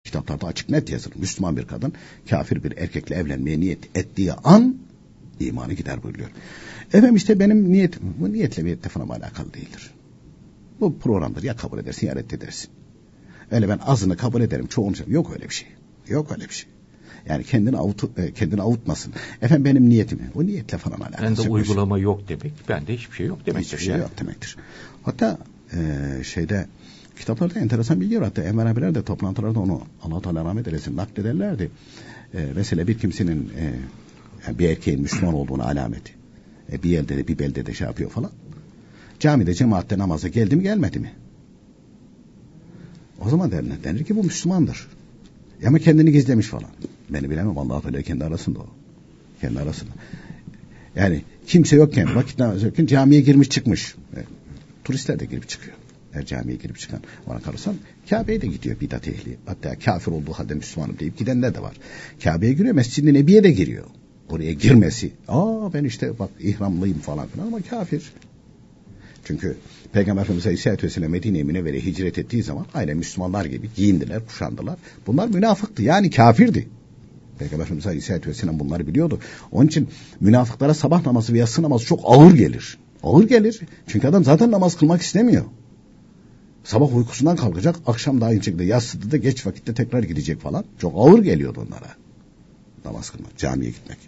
Kitaplarda açık net yazılır. Müslüman bir kadın kafir bir erkekle evlenmeye niyet ettiği an imanı gider buyuruyor. Efendim işte benim niyetim, bu niyetle bir falan alakalı değildir. Bu programdır, ya kabul edersin ya reddedersin. Öyle ben azını kabul ederim, çoğunu yok öyle bir şey. Yok öyle bir şey. Yani kendini avutmasın. Efendim benim niyetim, o niyetle falan alakalı. Ben de uygulama yok demek, ben de hiçbir şey yok demektir. Hiçbir şey yok demektir. Hatta kitaplarda enteresan bilgi var. Hatta Enver abiler de toplantılarda onu Allah Teala rahmet eylesin naklederlerdi. Mesela bir kimsenin bir erkeğin Müslüman olduğunu alameti. Bir elde de bir belde de şey yapıyor falan. Camide cemaatte namaza geldi mi gelmedi mi? O zaman denir ki bu Müslümandır. Ama kendini gizlemiş falan. Beni bilemem, Allah Teala kendi arasında o. Kendi arasında. Yani kimse yokken, vakit namazı yokken camiye girmiş çıkmış. Turistler de girip çıkıyor. Her camiye girip çıkan. Ona kalırsan Kabe'ye de gidiyor bidat ehli. Hatta kafir olduğu halde Müslümanım deyip gidenler de var. Kabe'ye giriyor, Mescid-i Nebi'ye de giriyor. Oraya girmesi. Ben işte bak ihramlıyım falan filan ama kafir. Çünkü Peygamber Efendimiz Aleyhisselatü Vesselam Medine-i Münevvere'ye hicret ettiği zaman aynen Müslümanlar gibi giyindiler, kuşandılar. Bunlar münafıktı, yani kafirdi. Peygamber Efendimiz Aleyhisselatü Vesselam bunları biliyordu. Onun için münafıklara sabah namazı ve yatsı namazı çok ağır gelir. Ağır gelir. Çünkü adam zaten namaz kılmak istemiyor. Sabah uykusundan kalkacak, akşam da aynı şekilde yatsıda da geç vakitte tekrar gidecek falan. Çok ağır geliyordu onlara. Namaz kılmak, camiye gitmek.